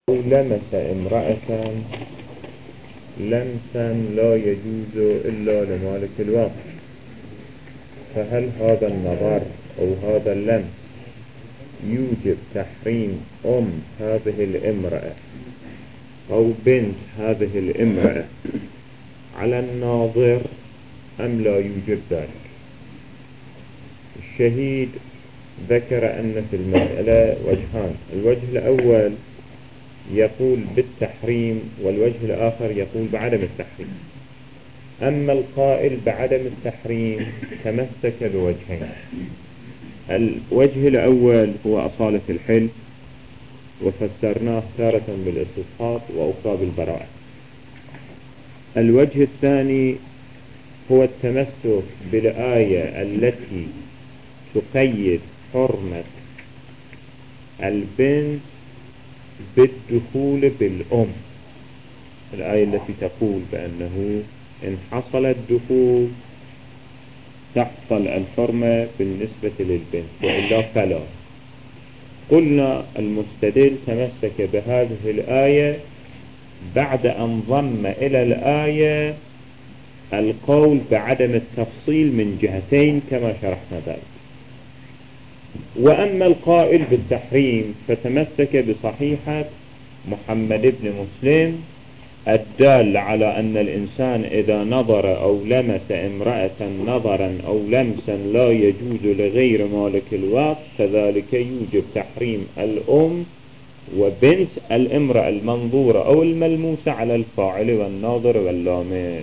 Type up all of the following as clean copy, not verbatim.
لمس امرأة لمسا لا يجوز إلا لمالك الوقت، فهل هذا النظر أو هذا اللمس يوجب تحريم هذه الامرأة أو بنت هذه الامرأة على الناظر أم لا يوجب ذلك؟ الشهيد ذكر أن في المسألة وجهان، الوجه الأول يقول بالتحريم والوجه الآخر يقول بعدم التحريم. أما القائل بعدم التحريم تمسك بوجهين، الوجه الأول هو أصالة الحل وفسرناه تارة بالاستصحاب وأخرى بالبراءة. الوجه الثاني هو التمسك بالآية التي تقيد حرمة البنت بالدخول بالأم، الآية التي تقول بأنه إن حصل الدخول تحصل الحرمة بالنسبة للبنت وإلا فلا. قلنا المستدل تمسك بهذه الآية بعد أن ضم إلى الآية القول بعدم التفصيل من جهتين كما شرحنا ذلك. وأما القائل بالتحريم فتمسك بصحيحة محمد بن مسلم الدال على أن الإنسان إذا نظر أو لمس امرأة نظرا أو لمسا لا يجوز لغير مالك الوقت فذلك يوجب تحريم الأم وبنت الامرأة المنظورة أو الملموسة على الفاعل والناظر واللامس.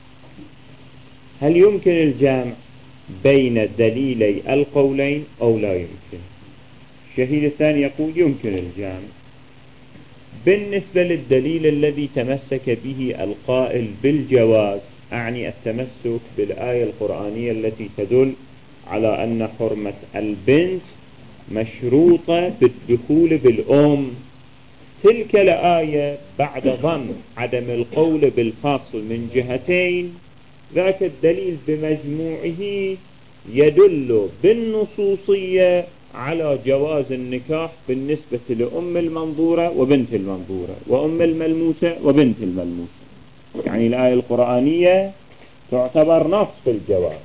هل يمكن الجمع بين دليلي القولين أو لا يمكن؟ الشهيد الثاني يقول يمكن الجمع. بالنسبة للدليل الذي تمسك به القائل بالجواز، أعني التمسك بالآية القرآنية التي تدل على أن حرمة البنت مشروطة بالدخول بالأم، تلك الآية بعد ضم عدم القول بالفاصل من جهتين، ذاك الدليل بمجموعه يدل بالنصوصية على جواز النكاح بالنسبة لأم المنظورة وبنت المنظورة وأم الملموسة وبنت الملموسة. يعني الآية القرآنية تعتبر نص في الجواز.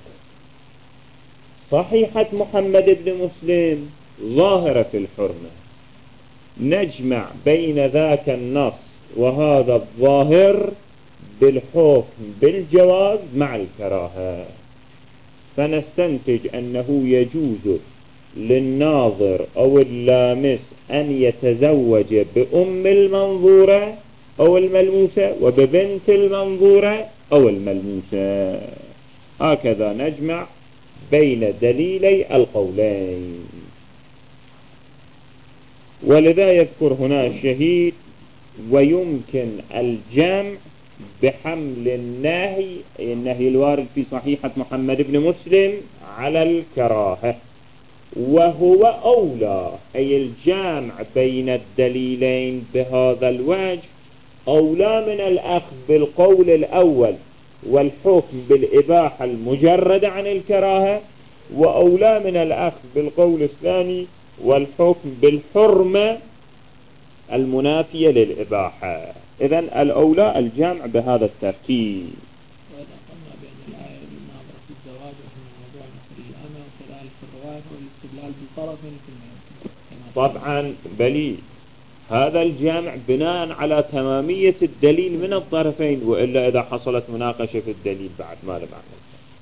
صحيحة محمد بن مسلم ظاهرة في الحرمة، نجمع بين ذاك النص وهذا الظاهر بالحكم بالجواز مع الكراهة، فنستنتج أنه يجوز للناظر أو اللامس أن يتزوج بأم المنظورة أو الملموسة وببنت المنظورة أو الملموسة. هكذا نجمع بين دليلي القولين. ولذا يذكر هنا الشهيد ويمكن الجمع بحمل النهي الوارد في صحيحة محمد بن مسلم على الكراهة، وهو أولى، أي الجامع بين الدليلين بهذا الوجه أولى من الأخذ بالقول الأول والحكم بالإباحة المجرد عن الكراهة، وأولى من الأخذ بالقول الثاني والحكم بالحرمة المنافية للإباحة. إذن الأولى الجامع بهذا الترتيب. وإذا قلنا بأن الآية الناظرة في الزواج وهي موضوع مثل الأمة وكذلك في الرواية والاستدلال بالطرف طبعا بلي هذا الجامع بناء على تمامية الدليل من الطرفين، وإلا إذا حصلت مناقشة في الدليل بعد ما لمعنى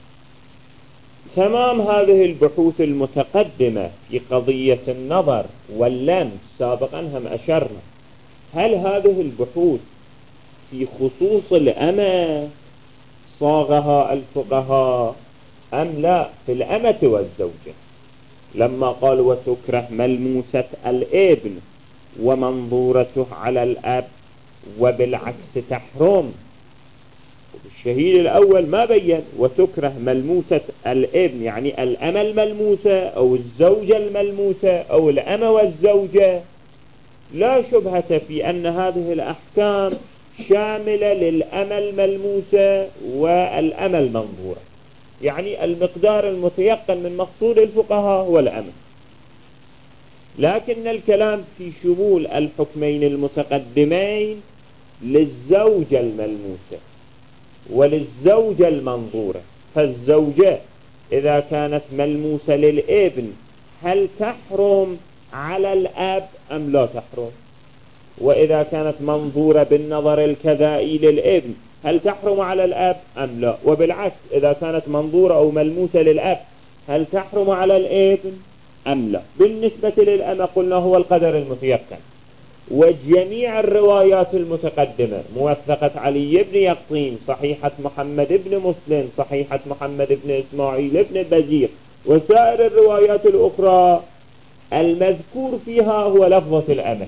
تمام هذه البحوث المتقدمة في قضية النظر واللمس سابقا هم أشرنا. هل هذه البحوث في خصوص الأمة صاغها الفقهاء أم لا في الأمة والزوجة؟ لما قال وتكره ملموسة الابن ومنظورته على الأب وبالعكس تحرم، الشهيد الأول ما بين وتكره ملموسة الابن يعني الأمة الملموسة أو الزوجة الملموسة أو الأمة والزوجة. لا شبهة في أن هذه الأحكام شاملة للأمة الملموسة والأمة المنظورة، يعني المقدار المتيقن من مقصود الفقهاء هو الأمة. لكن الكلام في شمول الحكمين المتقدمين للزوجة الملموسة وللزوجة المنظورة. فالزوجة إذا كانت ملموسة للابن هل تحرم على الأب أم لا تحرم؟ وإذا كانت منظورة بالنظر الكذائي للابن هل تحرم على الأب أم لا؟ وبالعكس إذا كانت منظورة أو ملموسة للأب هل تحرم على الابن أم لا؟ بالنسبة للأم قلنا هو القدر المتيقن، وجميع الروايات المتقدمة موثقة علي بن يقطين، صحيحة محمد بن مسلم، صحيحة محمد بن إسماعيل بن بزير، وسائر الروايات الأخرى المذكور فيها هو لفظة الأمة.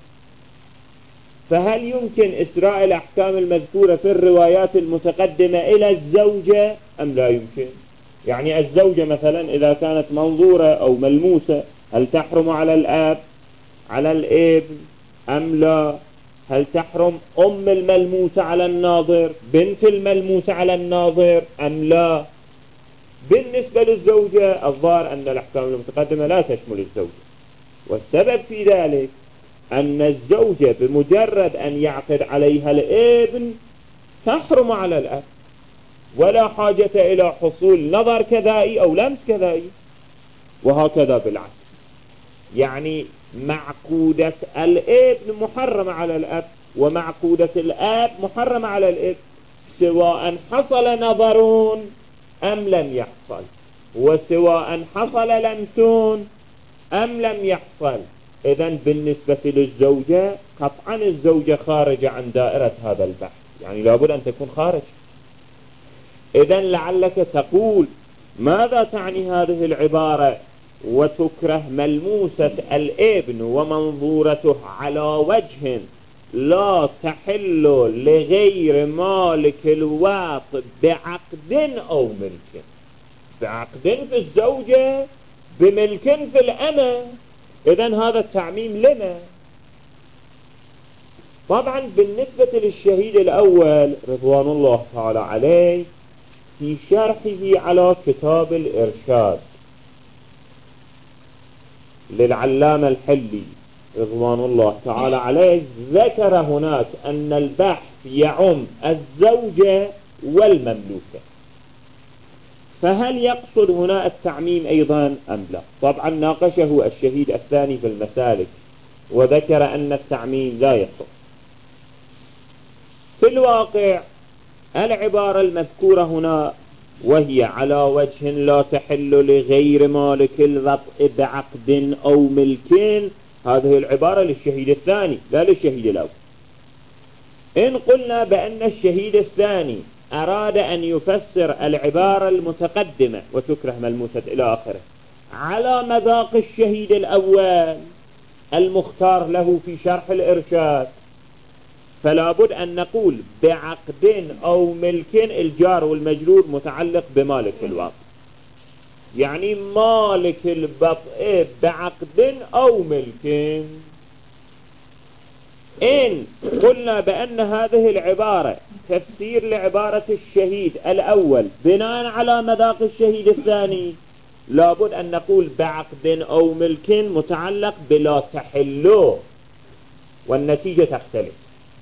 فهل يمكن إسراء الأحكام المذكورة في الروايات المتقدمة إلى الزوجة أم لا يمكن؟ يعني الزوجة مثلا إذا كانت منظورة أو ملموسة هل تحرم على الآب على الابن أم لا؟ هل تحرم أم الملموسة على الناظر، بنت الملموسة على الناظر أم لا؟ بالنسبة للزوجة الظاهر أن الأحكام المتقدمة لا تشمل الزوجة، والسبب في ذلك أن الزوجة بمجرد أن يعقد عليها الابن تحرم على الأب، ولا حاجة إلى حصول نظر كذائي أو لمس كذائي، وهكذا بالعكس. يعني معقودة الابن محرمة على الأب ومعقودة الأب محرمة على الابن، سواء حصل نظر أم لم يحصل، وسواء حصل لمس أم لم يحصل. إذن بالنسبة للزوجة قطعا الزوجة خارجة عن دائرة هذا البحث، يعني لابد أن تكون خارج. إذن لعلك تقول ماذا تعني هذه العبارة وتكره ملموسة الابن ومنظورته على وجه لا تحل لغير مالك الواط بعقد أو ملك، بعقد في الزوجة بملك في الأمة. إذن هذا التعميم لنا. طبعا بالنسبة للشهيد الأول رضوان الله تعالى عليه في شرحه على كتاب الإرشاد للعلامة الحلي رضوان الله تعالى عليه ذكر هناك أن البحث يعم الزوجة والمملوكة، فهل يقصد هنا التعميم أيضا أم لا؟ طبعا ناقشه الشهيد الثاني في المسالك وذكر أن التعميم لا يصح. في الواقع العبارة المذكورة هنا وهي على وجه لا تحل لغير مالك الوطء بعقد أو ملك، هذه العبارة للشهيد الثاني لا للشهيد الأول. إن قلنا بأن الشهيد الثاني أراد أن يفسر العبارة المتقدمة وتكره ملموسة إلى آخره على مذاق الشهيد الأول المختار له في شرح الإرشاد، فلا بد أن نقول بعقد أو ملك، الجار والمجرور متعلق بمالك الوطء، يعني مالك الوطء بعقد أو ملك. إن قلنا بأن هذه العبارة تفسير لعبارة الشهيد الأول بناء على مذاق الشهيد الثاني، لابد أن نقول بعقد أو ملك متعلق بلا تحل، والنتيجة تختلف.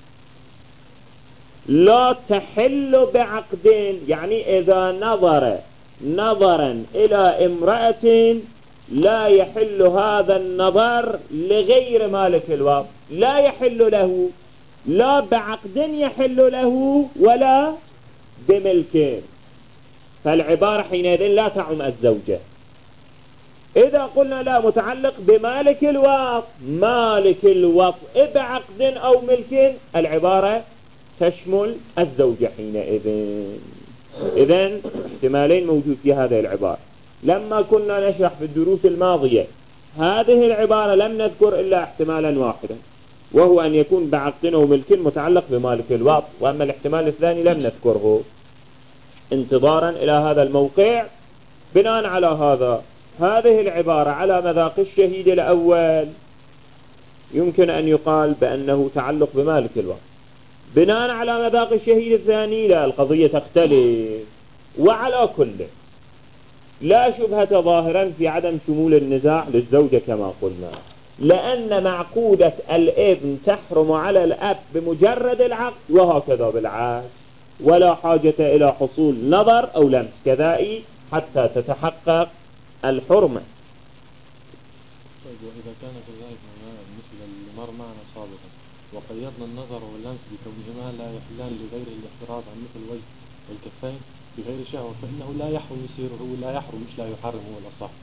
لا تحل بعقد يعني إذا نظر نظرا إلى امرأة لا يحل هذا النظر لغير مالك الوطء، لا يحل له لا بعقد يحل له ولا بملك، فالعبارة حينئذ لا تعم الزوجة. إذا قلنا لا متعلق بمالك الوطء، مالك الوطء بعقد أو ملك، العبارة تشمل الزوجة حينئذ. إذن احتمالين موجود في هذه العبارة. لما كنا نشرح في الدروس الماضية هذه العبارة لم نذكر إلا احتمالا واحدا، وهو أن يكون بعقد أو ملك متعلق بمالك الوطء، وأما الاحتمال الثاني لم نذكره انتظارا إلى هذا الموقع. بناء على هذا هذه العبارة على مذاق الشهيد الأول يمكن أن يقال بأنه تعلق بمالك الوطء، بناء على مذاق الشهيد الثاني لا، القضية تختلف. وعلى كل لا شبهة ظاهرا في عدم شمول النزاع للزوجة كما قلنا. لأن معقودة الابن تحرم على الأب بمجرد العقد، وهكذا بالعكس، ولا حاجة إلى حصول نظر أو لمس كذائي حتى تتحقق الحرمة. طيب، وإذا كان كذلك بالنسبة للمر معنا سابقا وقيدنا النظر واللمس بكونهما لا يحلان لغير الاحتراز عن مثل الوجه والكفين بغير شهوة، فإنه لا يحرم، يصير هو لا يحرم مش لا يحرم، هو الأصح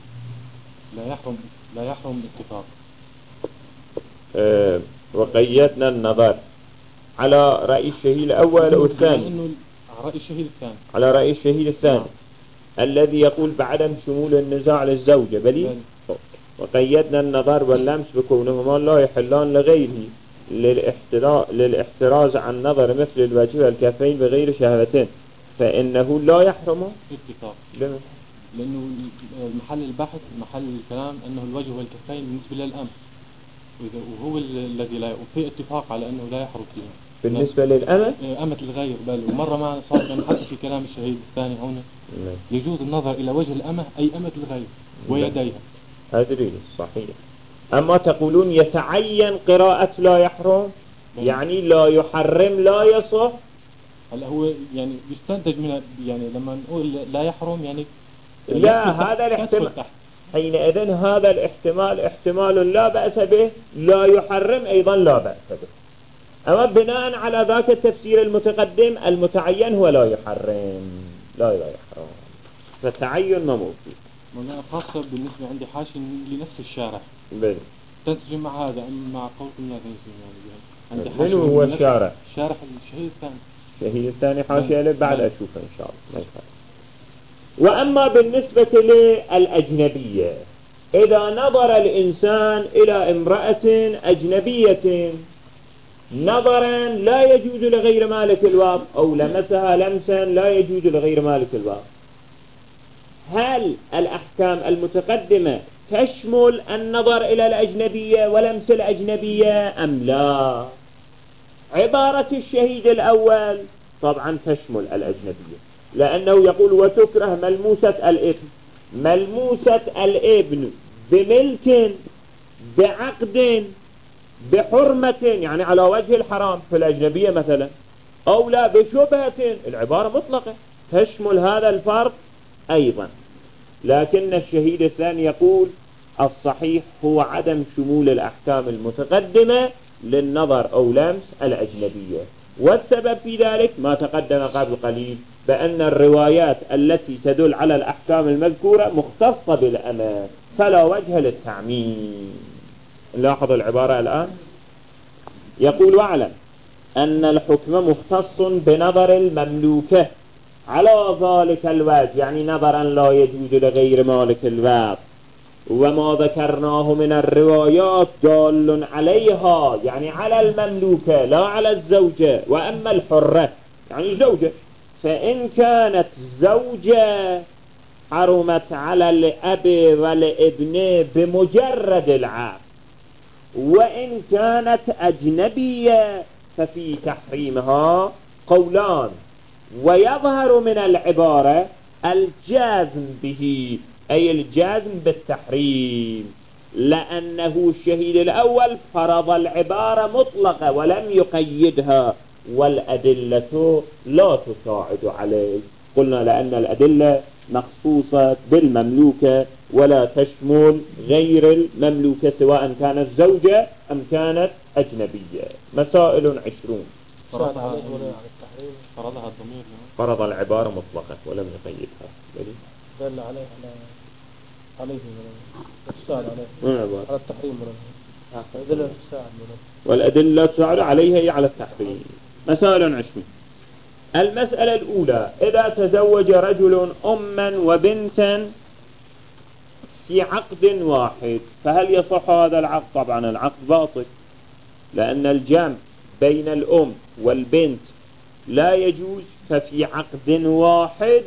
لا يحرم اتفاق. وقيدنا النظر على رأي الشهيد الأول أو الثاني؟ رأي الشهيد الثاني، على رأي الشهيد الثاني الذي يقول بعدم شمول النزاع للزوجة بلي. وقيدنا النظر واللمس بكونهما لا يحلان لغيره للاحتراز عن نظر مثل الوجه والكفين بغير شهوتين، فإنه لا يحرم اتفاق. لماذا؟ لأنه محل البحث محل الكلام أنه الوجه والكفين بالنسبة للأم، وهو الذي لا، وفي اتفاق على أنه لا يحرم فيه بالنسبة للأمة أمة الغير. بل ومرة معنا صار حتى في كلام الشهيد الثاني هنا يجوز النظر إلى وجه الأمة أي أمة الغير ويديها. أدري صحيح. أما تقولون يتعين قراءة لا يحرم، يعني لا يحرم لا يصح. هلا هو يعني يستنتج من يعني لما نقول لا يحرم يعني لا، هذا الاحتمال حينئذ هذا الاحتمال احتمال لا بأس به، لا يحرم أيضا لا بأس به. أما بناء على ذاك التفسير المتقدم المتعين هو لا يحرم لا يحرم، فالتعين ما موجود. وأنا خاصة بالنسبة عندي حاشي لنفس الشارح تنسجم مع هذا مع قول لا تنسجم يعني عندي حاشي. من هو الشارح؟ شارح الشهيد الثاني. الشهيد الثاني حاشية له بعد أشوفه إن شاء الله ما يخالف. وأما بالنسبة للأجنبية، إذا نظر الإنسان إلى امرأة أجنبية نظرا لا يجوز لغير مالك الوقت أو لمسها لمسا لا يجوز لغير مالك الوقت، هل الأحكام المتقدمة تشمل النظر إلى الأجنبية ولمس الأجنبية أم لا؟ عبارة الشهيد الأول طبعا تشمل الأجنبية، لأنه يقول وتكره ملموسة الابن. ملموسة الابن بملك بعقد بحرمة يعني على وجه الحرام في الأجنبية مثلا، أو لا بشبهة، العبارة مطلقة تشمل هذا الفرق أيضا. لكن الشهيد الثاني يقول الصحيح هو عدم شمول الأحكام المتقدمة للنظر أو لمس الأجنبية، والسبب في ذلك ما تقدم قبل قليل بأن الروايات التي تدل على الأحكام المذكورة مختصة بالأمة فلا وجه للتعميم. لاحظ العبارة الآن، يقول واعلم أن الحكم مختص بنظر المملوكة على ذلك الوجه، يعني نظرا لا يجوز لغير مالك الوقت، وما ذكرناه من الروايات دال عليها يعني على المملوكة لا على الزوجة. وأما الحرة يعني زوجة، فإن كانت زوجة حرمت على الأب والابن بمجرد العقد، وإن كانت أجنبية ففي تحريمها قولان، ويظهر من العبارة الجازم به أي الجازم بالتحريم، لأنه الشهيد الأول فرض العبارة مطلقة ولم يقيدها، والأدلة لا تساعد عليه. قلنا لأن الأدلة مخصوصة بالمملوكة ولا تشمل غير المملوكة سواء كانت زوجة أم كانت أجنبية. مسائل 20. فرضها الضمير، فرض العبارة مطلقة ولم يقيدها، دل عليه عليه على التحريم والأدلة تساعد عليها على التحريم. مسائل 20. المسألة الأولى، إذا تزوج رجل أما وبنتا في عقد واحد فهل يصح هذا العقد؟ طبعا العقد باطل، لأن الجمع بين الأم والبنت لا يجوز، ففي عقد واحد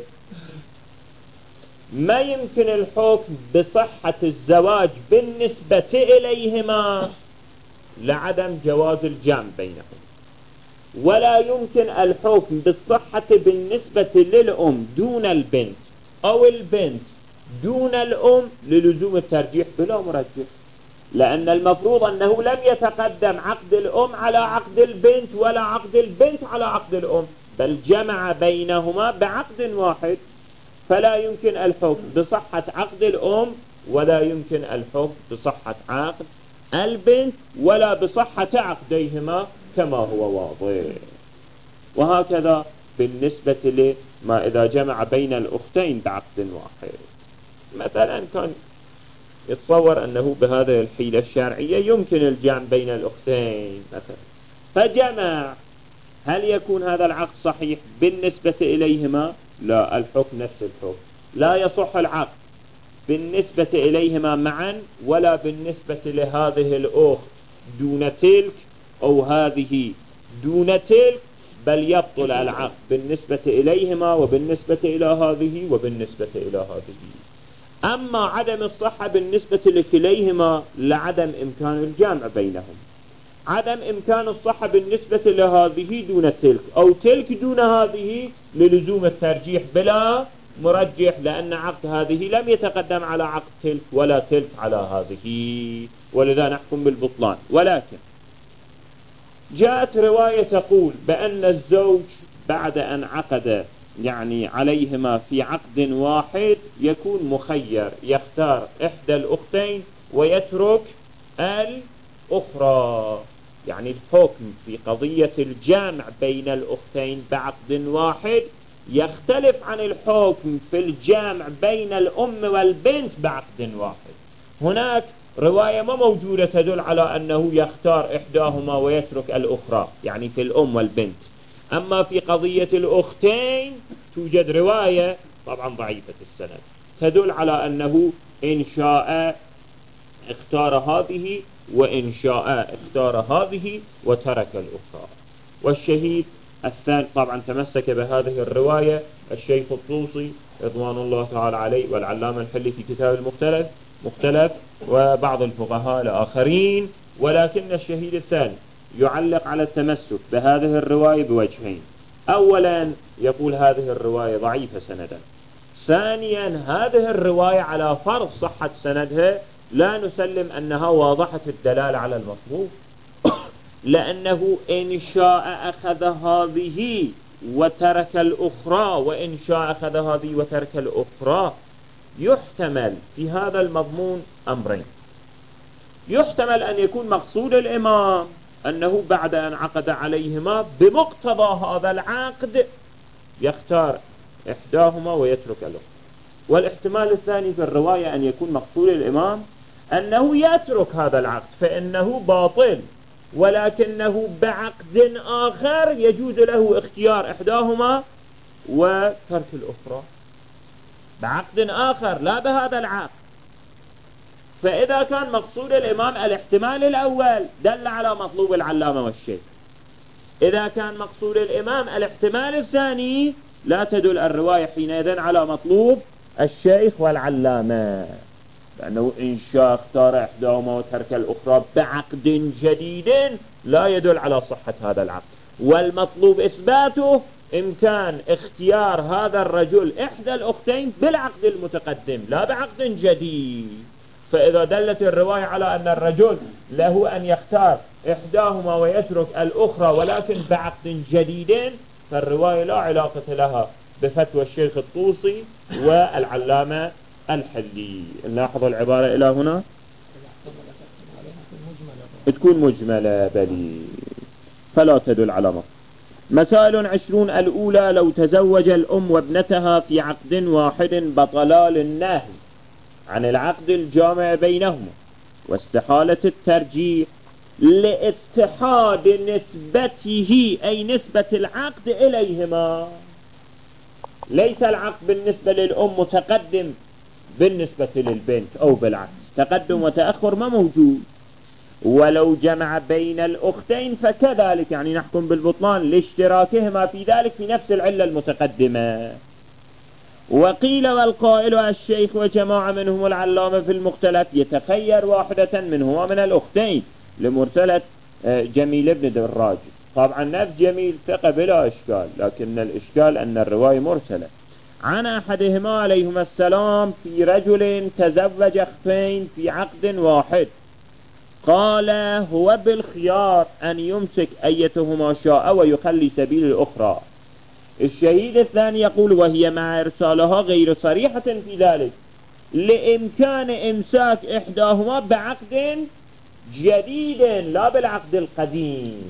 ما يمكن الحكم بصحة الزواج بالنسبة إليهما لعدم جواز الجمع بينهم، ولا يمكن الحكم بالصحة بالنسبة للأم دون البنت أو البنت دون الأم للزوم الترجيح بلا مرجح. لأن المفروض أنه لم يتقدم عقد الأم على عقد البنت ولا عقد البنت على عقد الأم، بل جمع بينهما بعقد واحد، فلا يمكن الحكم بصحة عقد الأم ولا يمكن الحكم بصحة عقد البنت ولا بصحة عقديهما كما هو واضح. وهكذا بالنسبة لما إذا جمع بين الأختين بعقد واحد. مثلا كان يتصور أنه بهذه الحيلة الشرعية يمكن الجمع بين الأختين مثلا، فجمع، هل يكون هذا العقد صحيح بالنسبة إليهما؟ لا، الحكم نفس الحكم، لا يصح العقد بالنسبة إليهما معا ولا بالنسبة لهذه الأخت دون تلك أو هذه دون تلك، بل يبطل العقد بالنسبة إليهما وبالنسبة إلى هذه وبالنسبة إلى هذه. أما عدم الصحة بالنسبة لكليهما لعدم إمكان الجمع بينهم، عدم إمكان الصحة بالنسبة لهذه دون تلك أو تلك دون هذه للزوم الترجيح بلا مرجح، لأن عقد هذه لم يتقدم على عقد تلك ولا تلك على هذه، ولذا نحكم بالبطلان. ولكن جاءت رواية تقول بأن الزوج بعد أن عقد يعني عليهما في عقد واحد يكون مخير، يختار إحدى الأختين ويترك الأخرى. يعني الحكم في قضية الجمع بين الأختين بعقد واحد يختلف عن الحكم في الجمع بين الأم والبنت بعقد واحد. هناك رواية ما موجودة تدل على أنه يختار إحداهما ويترك الأخرى، يعني في الأم والبنت. أما في قضية الأختين توجد رواية طبعا ضعيفة السند تدل على أنه إن شاء اختار هذه وإن شاء اختار هذه وترك الأخرى. والشهيد الثاني طبعا تمسك بهذه الرواية الشيخ الطوسي رضوان الله تعالى عليه والعلامة الحلي في كتاب المختلف وبعض الفقهاء الآخرين. ولكن الشهيد الثاني يعلق على التمسك بهذه الرواية بوجهين: أولا يقول هذه الرواية ضعيفة سندا، ثانيا هذه الرواية على فرض صحة سندها لا نسلم أنها واضحة الدلالة على المطلوب، لأنه إن شاء أخذ هذه وترك الأخرى وإن شاء أخذ هذه وترك الأخرى. يحتمل في هذا المضمون أمرين: يحتمل أن يكون مقصود الإمام أنه بعد أن عقد عليهما بمقتضى هذا العقد يختار إحداهما ويترك الأخرى، والاحتمال الثاني في الرواية أن يكون مقصود الإمام أنه يترك هذا العقد فإنه باطل، ولكنه بعقد آخر يجوز له اختيار إحداهما وترك الأخرى، بعقد آخر لا بهذا العقد. فإذا كان مقصود الإمام الاحتمال الأول دل على مطلوب العلامة والشيخ، إذا كان مقصود الإمام الاحتمال الثاني لا تدل الرواية حينئذ على مطلوب الشيخ والعلامة، لأنه إن شاء اختار إحداهما وترك الأخرى بعقد جديد لا يدل على صحة هذا العقد، والمطلوب إثباته إمكان اختيار هذا الرجل إحدى الأختين بالعقد المتقدم لا بعقد جديد. فإذا دلت الرواية على أن الرجل له أن يختار إحداهما ويترك الأخرى ولكن بعقد جديد، فالرواية لا علاقة لها بفتوى الشيخ الطوسي والعلامة الحلي. نلاحظ العبارة إلى هنا تكون مجملة بلي فلا تدل على مطلب. مسائل 20 الأولى: لو تزوج الأم وابنتها في عقد واحد بطلا للنهي عن العقد الجامع بينهما واستحالة الترجيح لاتحاد نسبته أي نسبة العقد إليهما. ليس العقد بالنسبة للأم متقدم بالنسبة للبنت أو بالعكس، تقدم وتأخر ما موجود. ولو جمع بين الأختين فكذلك، يعني نحكم بالبطلان لاشتراكهما في ذلك في نفس العلة المتقدمة. وقيل والقائل الشيخ وجماعة منهم العلامة في المختلف يتخير واحدة منهما من الأختين لمرسلة جميل بن دراج. طبعا نفس جميل ثقة بلا إشكال، لكن الإشكال أن الرواية مرسلة عن أحدهما عليهما السلام في رجل تزوج أختين في عقد واحد قال هو بالخيار أن يمسك أيتهما شاء ويخلي سبيل الأخرى. الشهيد الثاني يقول وهي مع إرسالها غير صريحة في ذلك لإمكان إمساك إحداهما بعقد جديد لا بالعقد القديم.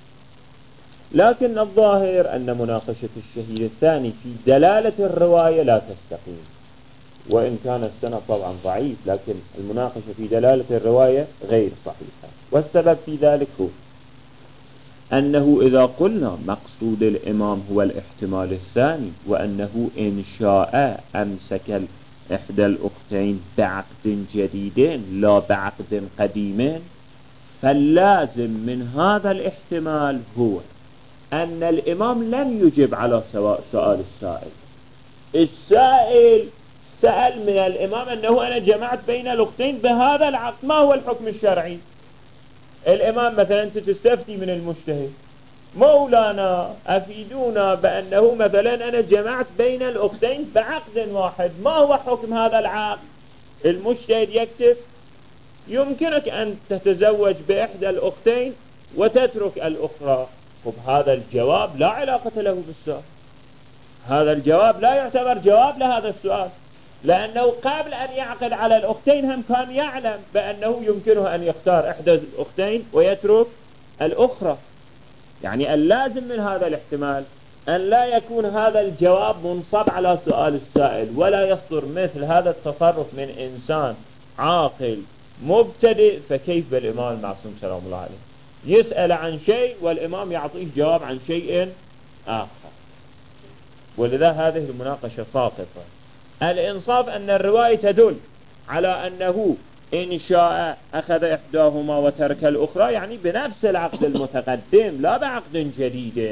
لكن الظاهر أن مناقشة الشهيد الثاني في دلالة الرواية لا تستقيم، وإن كان السند طبعا ضعيف، لكن المناقشة في دلالة الرواية غير صحيحة. والسبب في ذلك هو أنه إذا قلنا مقصود الإمام هو الاحتمال الثاني وأنه إن شاء أمسك إحدى الأختين بعقد جديد لا بعقد قديم، فاللازم من هذا الاحتمال هو أن الإمام لم يجب على سؤال السائل. السائل سأل من الإمام أنه أنا جمعت بين الأختين بهذا العقد، ما هو الحكم الشرعي؟ الإمام مثلا تستفتي من المجتهد مولانا أفيدونا بأنه مثلا أنا جمعت بين الأختين بعقد واحد، ما هو حكم هذا العقد؟ المجتهد يكتب يمكنك أن تتزوج بإحدى الأختين وتترك الأخرى. هذا الجواب لا علاقة له بالسؤال، هذا الجواب لا يعتبر جواب لهذا السؤال، لأنه قبل أن يعقد على الأختين هم كان يعلم بأنه يمكنه أن يختار إحدى الأختين ويترك الأخرى. يعني اللازم من هذا الاحتمال أن لا يكون هذا الجواب منصب على سؤال السائل، ولا يصدر مثل هذا التصرف من إنسان عاقل مبتدئ. فكيف بالإمام المعصوم سلام الله عليه يسأل عن شيء والإمام يعطيه جواب عن شيء آخر؟ ولذا هذه المناقشة ساقطة. الإنصاف أن الرواية تدل على أنه إن شاء أخذ إحداهما وترك الأخرى، يعني بنفس العقد المتقدم لا بعقد جديد.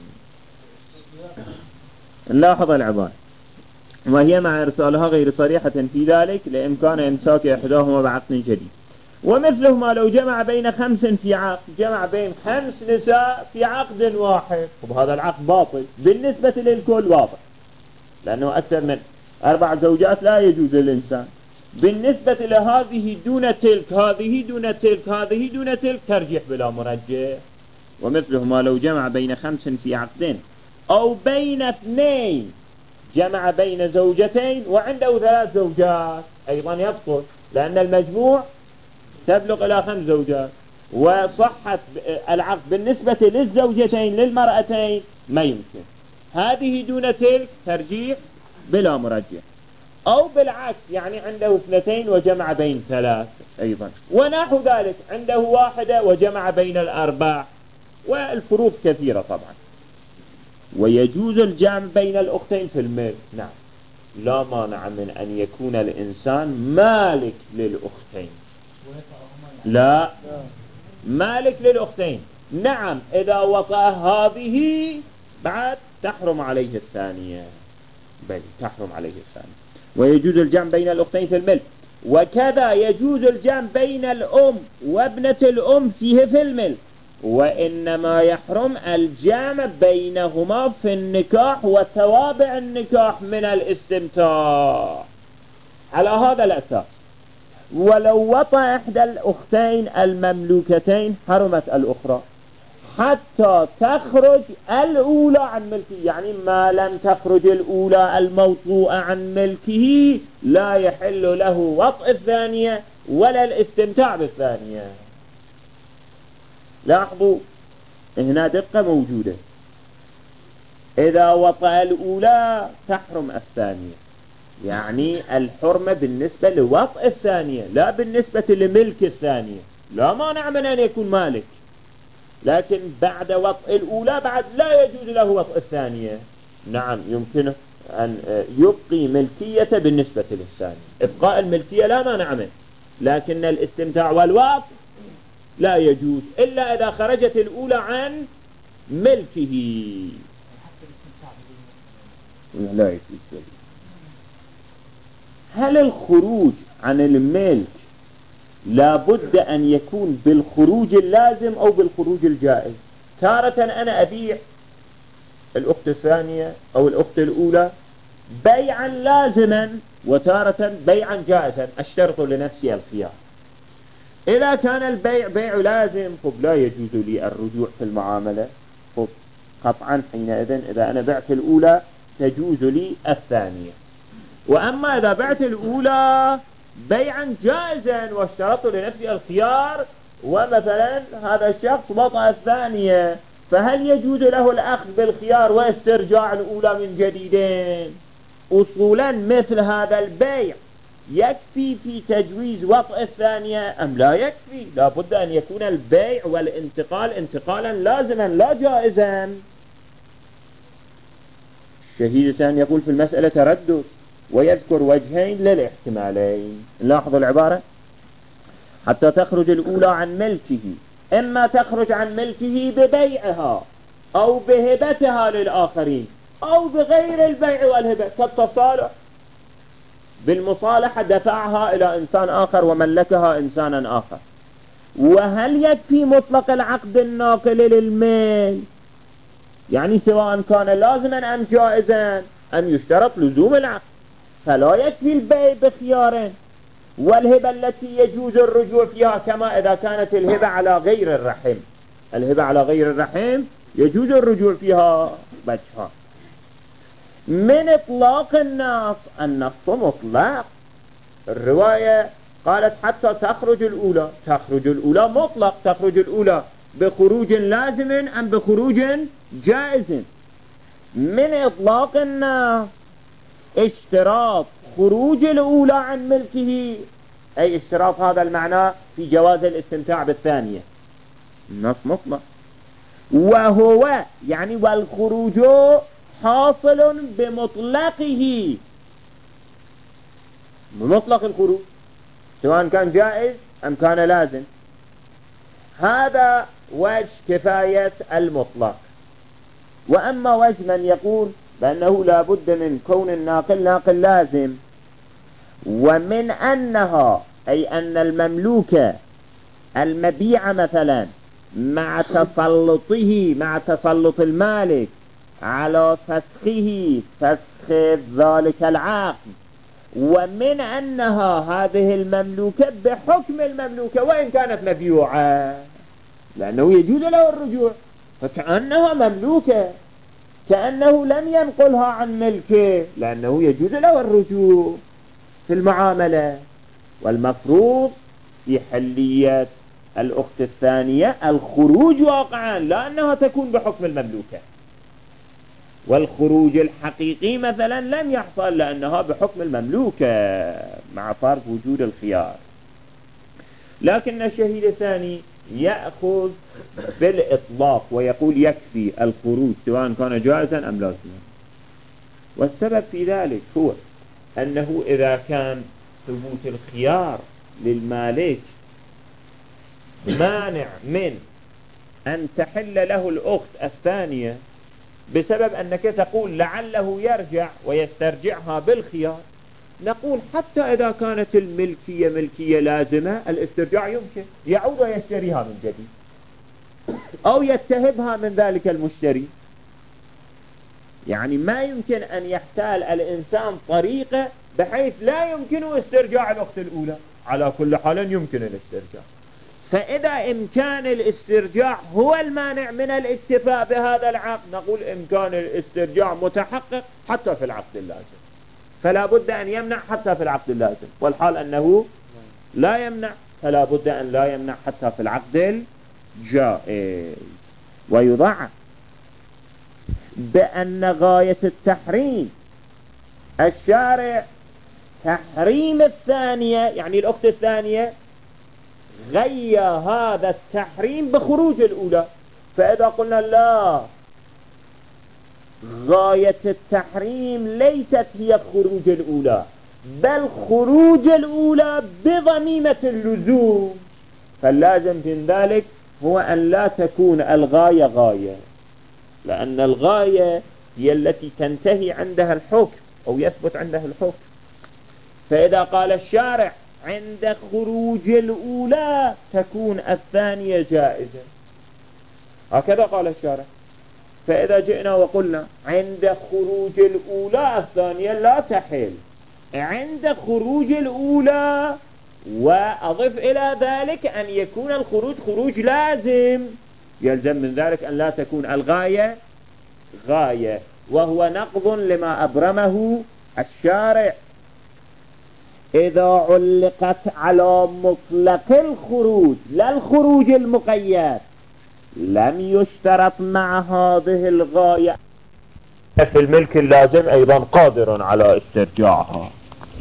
نلاحظ العبارة وهي مع إرسالها غير صريحة في ذلك لإمكان إمساك إحداهما بعقد جديد. ومثلهما لو جمع بين 5 في عقد، جمع بين 5 نساء في عقد واحد، وهذا العقد باطل بالنسبة للكل واضح، لأنه أكثر من 4 زوجات لا يجوز للإنسان. بالنسبة لهذه دون تلك، هذه دون تلك، هذه دون تلك، ترجح بلا مرجح. ومثلهما لو جمع بين 5 في عقدين أو بين 2، جمع بين زوجتين وعنده 3 زوجات، أيضا يبطل، لأن المجموع تبلغ إلى 5 زوجات. وصحة العقد بالنسبة للزوجتين للمرأتين ما يمكن. هذه دون تلك ترجيح بلا مرجح. أو بالعكس، يعني عنده 2 وجمع بين 3 أيضا، ونحو ذلك عنده 1 وجمع بين 4، والفروق كثيرة طبعا. ويجوز الجمع بين الأختين في الملك، نعم، لا مانع من أن يكون الإنسان مالك للأختين. لا، مالك للأختين، نعم، إذا وطأ هذه بعد تحرم عليه الثانية، بل تحرم عليه الثانية. ويجوز الجمع بين الأختين في الملك، وكذا يجوز الجمع بين الأم وابنة الأم فيه في الملك، وإنما يحرم الجمع بينهما في النكاح وتوابع النكاح من الاستمتاع على هذا الأساس. ولو وطأ إحدى الأختين المملوكتين حرمت الأخرى حتى تخرج الأولى عن ملكه، يعني ما لم تخرج الأولى الموطوءة عن ملكه لا يحل له وطء الثانية ولا الاستمتاع بالثانية. لاحظوا هنا دقة موجودة، إذا وطأ الأولى تحرم الثانية، يعني الحرمة بالنسبة لوطء الثانية لا بالنسبة لملك الثانية. لا مانع من أن يكون مالك، لكن بعد وطء الأولى بعد لا يجوز له وطء الثانية. نعم، يمكنه أن يبقي ملكية بالنسبة للثانية، إبقاء الملكية لا مانع منه، لكن الاستمتاع والوطء لا يجوز إلا إذا خرجت الأولى عن ملكه. لا يجوز. هل الخروج عن الملك لابد أن يكون بالخروج اللازم أو بالخروج الجائز؟ تارة أنا أبيع الأخت الثانية أو الأخت الأولى بيعا لازما، وتارة بيعا جائزا، أشترط لنفسي الخيار. إذا كان البيع بيع لازم لا يجوز لي الرجوع في المعاملة، قطعا حينئذ إذا أنا بعت الأولى تجوز لي الثانية. وأما إذا بعت الأولى بيعا جائزا واشترطت لنفسي الخيار، ومثلا هذا الشخص وطأ الثانية، فهل يجوز له الأخذ بالخيار واسترجاع الأولى من جديدين؟ أصولا مثل هذا البيع يكفي في تجويز وطأ الثانية أم لا يكفي؟ لا بد أن يكون البيع والانتقال انتقالا لازما لا جائزا. الشهيد الثاني يقول في المسألة تردد ويذكر وجهين للاحتمالين. لاحظوا العبارة: حتى تخرج الأولى عن ملكه، إما تخرج عن ملكه ببيعها أو بهبتها للآخرين أو بغير البيع والهبة كالتصالح، بالمصالحة دفعها إلى إنسان آخر وملكها إنسانا آخر. وهل يكفي مطلق العقد الناقل للميل؟ يعني سواء كان لازما أم جائزا أم يشترط لزوم العقد، فلا يكفي البيع بخيار. والهبة التي يجوز الرجوع فيها كما إذا كانت الهبة على غير الرحم، الهبة على غير الرحم يجوز الرجوع فيها بجها. من إطلاق النص، النص مطلق، الرواية قالت حتى تخرج الأولى، تخرج الأولى مطلق، تخرج الأولى بخروج لازم أم بخروج جائز. من إطلاق النص اشتراط خروج الأولى عن ملكه، أي اشتراط هذا المعنى في جواز الاستمتاع بالثانية، النص مطلق. وهو يعني والخروج حاصل بمطلقه، بمطلق الخروج سواء كان جائز أم كان لازم. هذا وجه كفاية المطلق. وأما وجه من يقول بأنه لا بد من كون الناقل ناقل لازم، ومن أنها أي أن المملوك المبيع مثلا مع تسلطه، مع تسلط المالك على فسخه، فسخ ذلك العقد، ومن أنها هذه المملوكة بحكم المملوكة وإن كانت مبيوعة، لأنه يجوز له الرجوع، فكأنها مملوكة، كأنه لم ينقلها عن ملكه، لأنه يجوز له الرجوع في المعاملة. والمفروض في حلية الأخت الثانية الخروج واقعا، لا أنها تكون بحكم المملوكة، والخروج الحقيقي مثلا لم يحصل لأنها بحكم المملوكة مع فرض وجود الخيار. لكن الشهيد الثاني يأخذ بالإطلاق ويقول يكفي الخروج سواء كان جائزا أم لازما. والسبب في ذلك هو أنه إذا كان ثبوت الخيار للمالك مانع من أن تحل له الأخت الثانية بسبب أنك تقول لعله يرجع ويسترجعها بالخيار، نقول حتى إذا كانت الملكية ملكية لازمة الاسترجاع يمكن، يعود ويشتريها من جديد أو يتهبها من ذلك المشتري. يعني ما يمكن أن يحتال الإنسان طريقة بحيث لا يمكن استرجاع الأخت الأولى، على كل حال يمكن الاسترجاع. فإذا إمكان الاسترجاع هو المانع من الاكتفاء بهذا العقد، نقول إمكان الاسترجاع متحقق حتى في العقد اللازم، فلا بد أن يمنع حتى في العقد اللازم، والحال أنه لا يمنع، فلا بد أن لا يمنع حتى في العقد الجائز. ويضع بأن غاية التحريم الشارع تحريم الثانية، يعني الأخت الثانية غير هذا التحريم بخروج الأولى. فإذا قلنا لا، غاية التحريم ليست هي خروج الأولى، بل خروج الأولى بضميمة اللزوم، فاللازم من ذلك هو أن لا تكون الغاية غاية، لأن الغاية هي التي تنتهي عندها الحكم أو يثبت عندها الحكم. فإذا قال الشارع عند خروج الأولى تكون الثانية جائزة، هكذا قال الشارع. فإذا جئنا وقلنا عند خروج الأولى الثانية لا تحل، عند خروج الأولى وأضف إلى ذلك أن يكون الخروج خروج لازم، يلزم من ذلك أن لا تكون الغاية غاية، وهو نقض لما أبرمه الشارع. إذا علقت على مطلق الخروج لا الخروج المقيد لم يشترط مع هذه الغاية في الملك اللازم أيضا قادر على استرجاعها،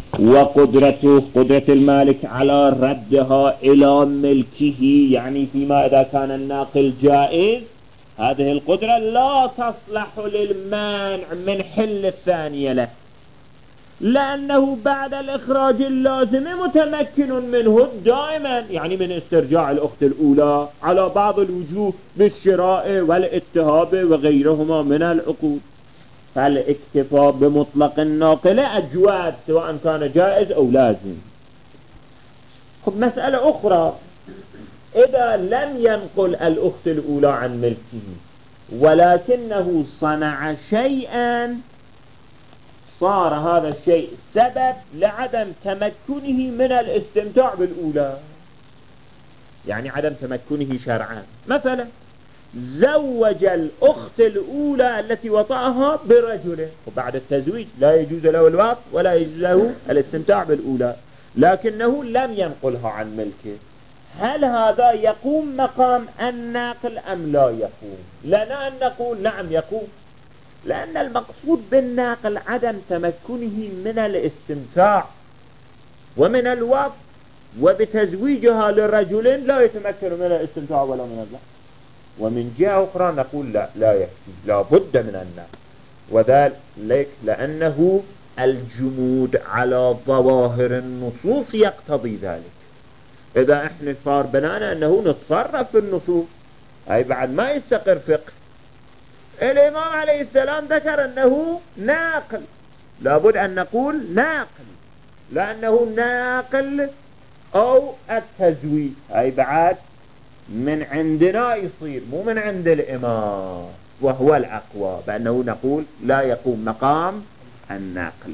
قدرة المالك على ردها إلى ملكه، يعني فيما إذا كان الناقل جائز هذه القدرة لا تصلح للمانع من حل الثانية له، لأنه بعد الإخراج اللازم متمكن منه دائما، يعني من استرجاع الأخت الأولى على بعض الوجوه بالشراء والاتهاب وغيرهما من العقود، فالاكتفاء بمطلق الناقل أجواد سواء كان جائز أو لازم. خب مسألة أخرى، إذا لم ينقل الأخت الأولى عن ملكه ولكنه صنع شيئا صار هذا الشيء سبب لعدم تمكنه من الاستمتاع بالأولى، يعني عدم تمكنه شرعا، مثلا زوج الأخت الأولى التي وطأها برجل، وبعد التزويج لا يجوز له الوطء ولا يجوز له الاستمتاع بالأولى، لكنه لم ينقلها عن ملكه، هل هذا يقوم مقام الناقل أم لا يقوم؟ لنا أن نقول نعم يقوم، لأن المقصود بالناقل عدم تمكنه من الاستمتاع ومن الوطء، وبتزويجها للرجل لا يتمكن من الاستمتاع ولا من الوطء. ومن جهة أخرى نقول لا يكفي، لا بد من الناقل، وذلك لأنه الجمود على ظواهر النصوص يقتضي ذلك. إذا احنا صار بنانا أنه نتصرف في النصوص أي بعد ما يستقر فقه. الإمام عليه السلام ذكر أنه ناقل، لابد أن نقول ناقل، لأنه ناقل أو التزويد أي بعد من عندنا يصير مو من عند الإمام، وهو الأقوى بأنه نقول لا يقوم مقام الناقل.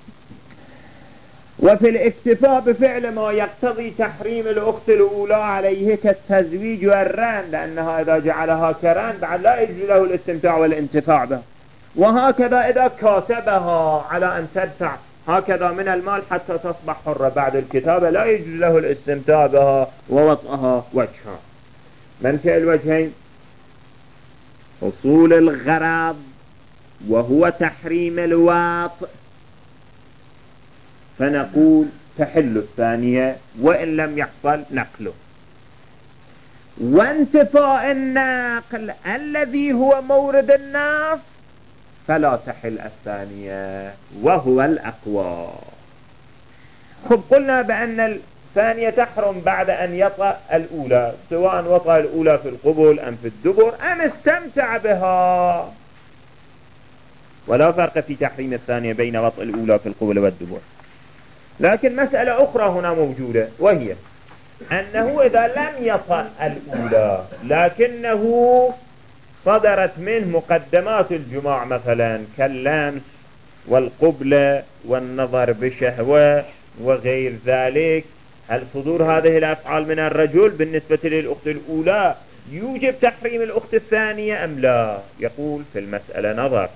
وفي الاكتفاء بفعل ما يقتضي تحريم الأخت الأولى عليه كالتزويج والرهن، لأنها إذا جعلها كرهن بعد لا يجوز له الاستمتاع والانتفاع به. وهكذا إذا كاتبها على أن تدفع هكذا من المال حتى تصبح حرة بعد الكتابة لا يجوز له الاستمتاع بها ووطئها وجهها. منفي الوجهين حصول الغرض وهو تحريم الوطء، فنقول تحل الثانية وإن لم يحصل نقله. وانتفاء الناقل الذي هو مورد النص فلا تحل الثانية وهو الأقوى. خب قلنا بأن الثانية تحرم بعد أن يطأ الأولى، سواء وطأ الأولى في القبل أم في الدبر أم استمتع بها، ولا فرق في تحريم الثانية بين وطأ الأولى في القبل والدبر. لكن مسألة أخرى هنا موجودة، وهي أنه إذا لم يطأ الأولى لكنه صدرت منه مقدمات الجماع مثلا كاللمس والقبلة والنظر بشهوة وغير ذلك، هل صدور هذه الأفعال من الرجل بالنسبة للأخت الأولى يوجب تحريم الأخت الثانية أم لا؟ يقول في المسألة نظر.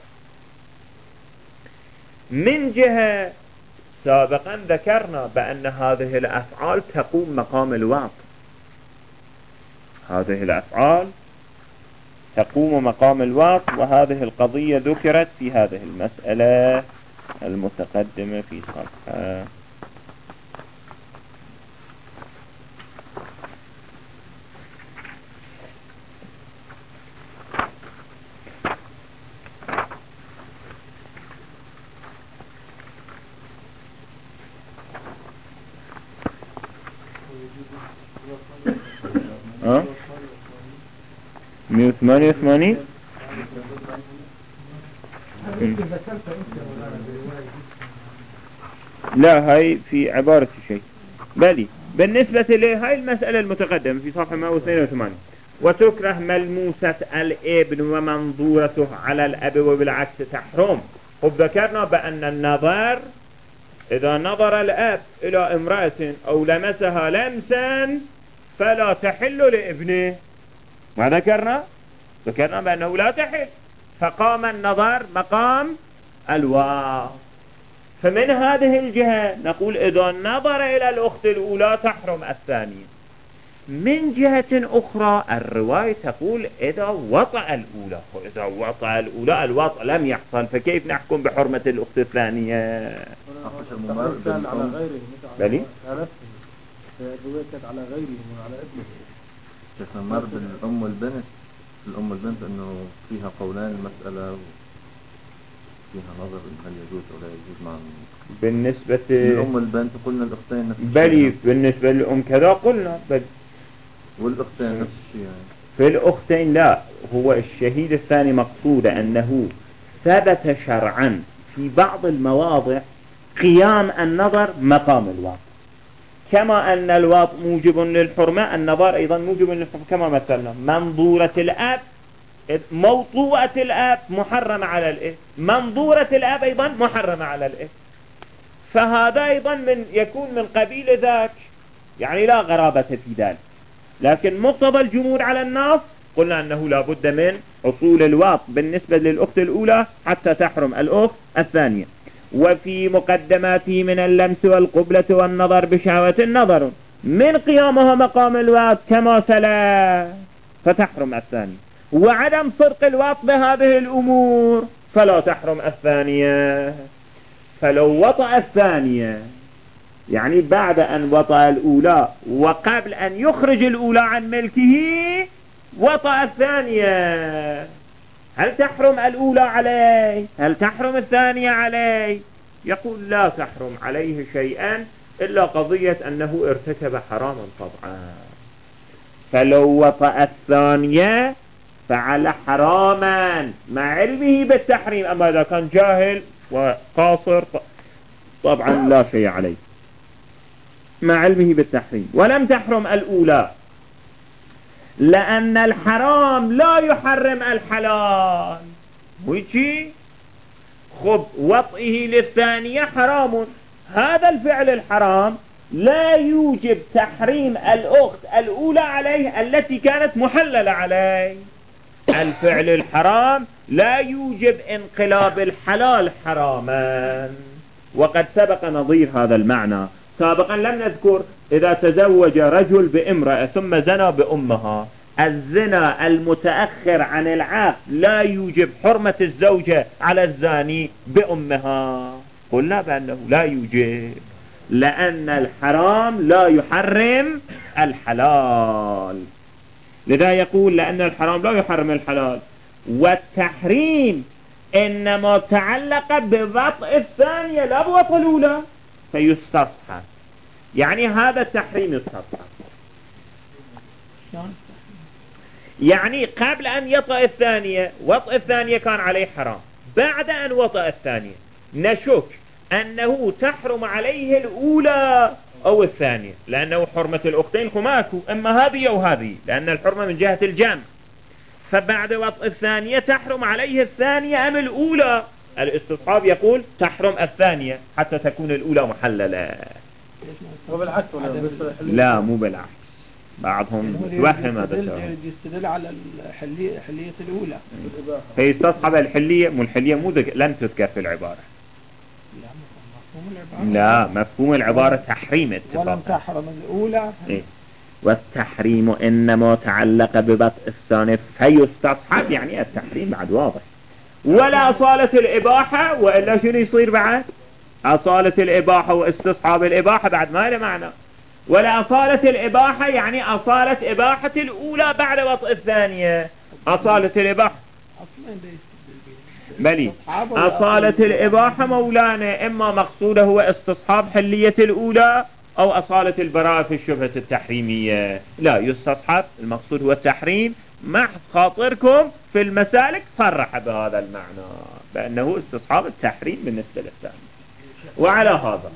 من جهة سابقا ذكرنا بأن هذه الأفعال تقوم مقام الوطء، هذه الأفعال تقوم مقام الوطء، وهذه القضية ذكرت في هذه المسألة المتقدمة في صفحة ها 188. لا هاي في عبارة شيء بلي بالنسبة لهاي المسألة المتقدمة في صفحة 182. وتكره ملموسة الابن ومنظورته على الأب وبالعكس تحرم. وذكرنا بأن النظر إذا نظر الأب إلى امرأة أو لمسها لمسا فلا تحل لابنه. ما ذكرنا بأنه لا تحل، فقام النظر مقام الوقت. فمن هذه الجهة نقول إذا نظر إلى الأخت الأولى تحرم الثانية. من جهة أخرى الرواية تقول إذا وطأ الأولى، وإذا وطأ الأولى الوطأ لم يحصل، فكيف نحكم بحرمة الأخت الثانية؟ على غيره بلي الرواية كانت على غيره وعلى ابنه. شيخنا مر بالأم والبنت، الأم والبنت أنه فيها قولان المسألة فيها نظر هل يجوز أو لا يجوز معا. بالنسبة الأم والبنت قلنا الأختين نفس الشيء. بلي بالنسبة للأم كذا قلنا بل والأختين نفس الشيء يعني. في الأختين لا، هو الشهيد الثاني مقصود أنه ثبت شرعا في بعض المواضع قيام النظر مقام الوقت، كما أن الوقت موجب للحرمة النظر أيضا موجب للحرمة، كما مثلنا منظورة الأب موطوءة الأب محرم على الإيه، منظورة الأب أيضا محرم على الإيه، فهذا أيضا يكون من قبيل ذاك، يعني لا غرابة في ذلك. لكن مقتضى الجمهور على النص قلنا أنه لا بد من حصول الوقت بالنسبة للأخت الأولى حتى تحرم الأخت الثانية. وفي مقدماته من اللمس والقبلة والنظر بشهوة النظر من قيامها مقام الوقت كما سلا فتحرم الثانية، وعدم صدق الوقت بهذه الأمور فلا تحرم الثانية. فلو وطأ الثانية يعني بعد أن وطأ الأولى وقبل أن يخرج الأولى عن ملكه وطأ الثانية، هل تحرم الأولى عليه؟ هل تحرم الثانية عليه؟ يقول لا تحرم عليه شيئا إلا قضية أنه ارتكب حراما طبعا. فلو وطأ الثانية فعل حراما مع علمه بالتحريم، أما إذا كان جاهل وقاصر طبعا لا شيء عليه مع علمه بالتحريم. ولم تحرم الأولى لأن الحرام لا يحرم الحلال، ويجي خب وطئه للثانية حرام، هذا الفعل الحرام لا يوجب تحريم الأخت الأولى عليه التي كانت محللة عليه. الفعل الحرام لا يوجب انقلاب الحلال حراما، وقد سبق نظير هذا المعنى سابقا. لم نذكر إذا تزوج رجل بامرأة ثم زنى بأمها، الزنا المتأخر عن العقد لا يوجب حرمة الزوجة على الزاني بأمها، قلنا بأنه لا يوجب، لأن الحرام لا يحرم الحلال. لذا يقول لأن الحرام لا يحرم الحلال، والتحريم إنما تعلق بوطء الثانية لا بوطء الأولى، فيستصحب، يعني هذا التحريم يستصحب. يعني قبل أن يطأ الثانية وطأ الثانية كان عليه حرام، بعد أن وطأ الثانية نشك أنه تحرم عليه الأولى أو الثانية، لأنه حرمة الأختين خماكو، إما هذه أو هذه، لأن الحرمة من جهة الجمع. فبعد وطأ الثانية تحرم عليه الثانية أم الأولى؟ الاستصحاب يقول تحرم الثانية حتى تكون الأولى محللة. وبالعكس لا مو بالعكس، بعضهم يوهم هذا يستدل على حلية الأولى فيستصحب الحلية، مو الحلية لم تذكر في العبارة. لا مفهوم العبارة تحريم اتفاقا، ولم تحرم الأولى إيه؟ والتحريم إنما تعلق ببطء الثاني فيستصحب، يعني التحريم بعد واضح. ولا أصالة الإباحة، وإلا شنو يصير بعد؟ أصالة الإباحة واستصحاب الإباحة بعد ما له معنى. ولا أصالة الإباحة يعني أصالة إباحة الأولى بعد وطء الثانية، أصالة الإباحة بلي أصالة الإباحة مولانا إما مقصوده هو استصحاب حلية الأولى أو أصالة البراءة في الشبهة التحريمية. لا يستصحب، المقصود هو التحريم، مع خاطركم في المسالك صرح بهذا المعنى بأنه استصحاب التحريم بالنسبة للثاني. وعلى هذا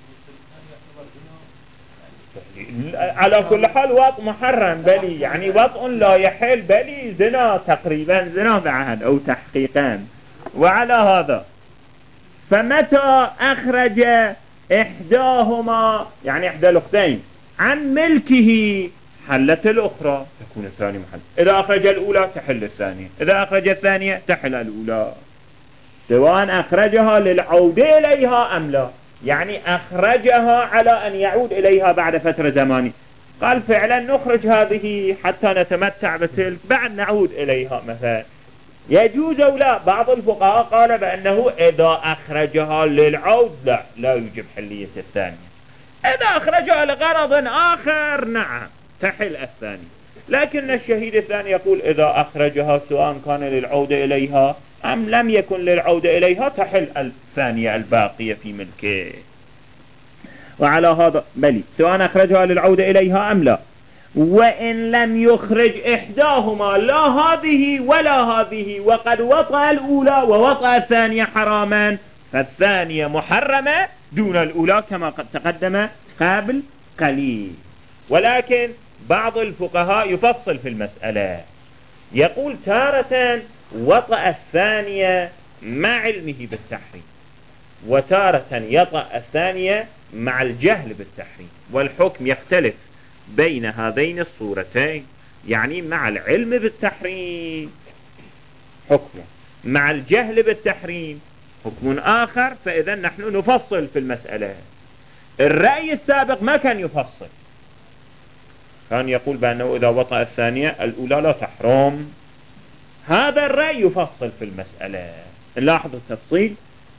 على كل حال وطء محرم بلي، يعني وطء لا يحل بلي زنا، تقريبا زنا بعهد أو تحقيقا. وعلى هذا فمتى أخرج إحداهما يعني إحدى الأختين عن ملكه حلت الأخرى، تكون الثانية محل. إذا أخرج الأولى تحل الثانية، إذا أخرج الثانية تحل الأولى، سواء أخرجها للعودة إليها أم لا. يعني أخرجها على أن يعود إليها بعد فترة زمانية، قال فعلا نخرج هذه حتى نتمتع بتلك بعد نعود إليها مثلا، يجوز أو لا؟ بعض الفقهاء قال بأنه إذا أخرجها للعود لا يجب حلية الثانية، إذا أخرجها لغرض آخر نعم تحل الثانية. لكن الشهيد الثاني يقول إذا أخرجها سواء كان للعودة إليها أم لم يكن للعودة إليها تحل الثانية الباقية في ملكه. وعلى هذا بلي سواء أخرجها للعودة إليها أم لا. وإن لم يخرج إحداهما لا هذه ولا هذه وقد وطأ الأولى ووطأ الثانية حراما، فالثانية محرمة دون الأولى كما قد تقدم قبل قليل. ولكن بعض الفقهاء يفصل في المسألة، يقول تارة وطأ الثانية مع علمه بالتحريم، وتارة يطأ الثانية مع الجهل بالتحريم، والحكم يختلف بين هذين الصورتين. يعني مع العلم بالتحريم حكم، مع الجهل بالتحريم حكم آخر. فإذا نحن نفصل في المسألة. الرأي السابق ما كان يفصل، كان يقول بأنه إذا وطأ الثانية الأولى لا تحرم. هذا الرأي يفصل في المسألة. نلاحظ التفصيل.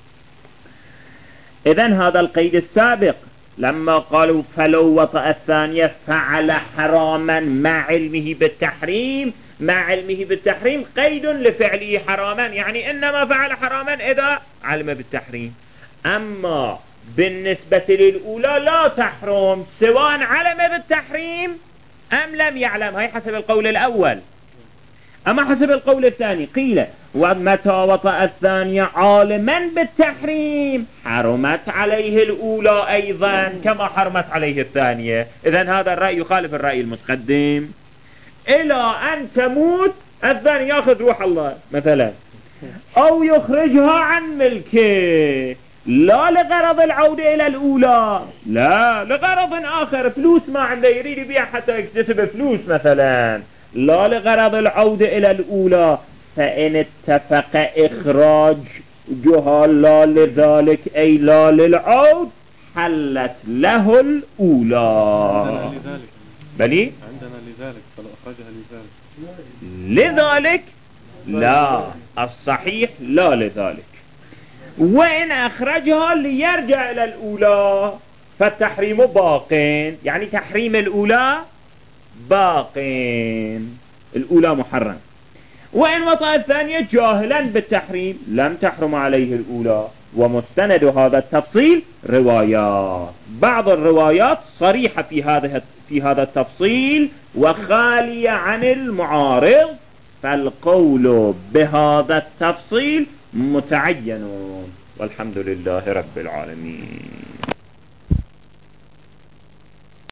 إذن هذا القيد السابق لما قالوا فلو وطأ الثانية فعل حراما مع علمه بالتحريم، مع علمه بالتحريم قيد لفعله حراما، يعني إنما فعل حراما إذا علم بالتحريم. أما بالنسبة للأولى لا تحرم سواء علم بالتحريم أم لم يعلم، هاي حسب القول الأول. أما حسب القول الثاني قيل ومتى وطأ الثانية عالما بالتحريم حرمت عليه الأولى أيضا كما حرمت عليه الثانية. إذن هذا الرأي يخالف الرأي المتقدم. إلى أن تموت الثاني يأخذ روح الله مثلا، أو يخرجها عن ملكه، لا لغرض العودة إلى الأولى، لا لغرض آخر، فلوس ما عنده يريد يبيع حتى يكتسب فلوس مثلا، لا لغرض العودة إلى الأولى. فإن اتفق إخراج لا لذلك أي لا للعود حلت له الأولى. عندنا لذلك بلي عندنا لذلك فلو أخرجها لذلك لذلك لا، الصحيح لا لذلك. وإن أخرجها ليرجع إلى الأولى فالتحريم باقين، يعني تحريم الأولى باقين، الأولى محرم. وإن وطأ الثانية جاهلا بالتحريم لم تحرم عليه الأولى. ومستند هذا التفصيل روايات، بعض الروايات صريحة في هذا التفصيل وخالية عن المعارض، فالقول بهذا التفصيل متعين. والحمد لله رب العالمين.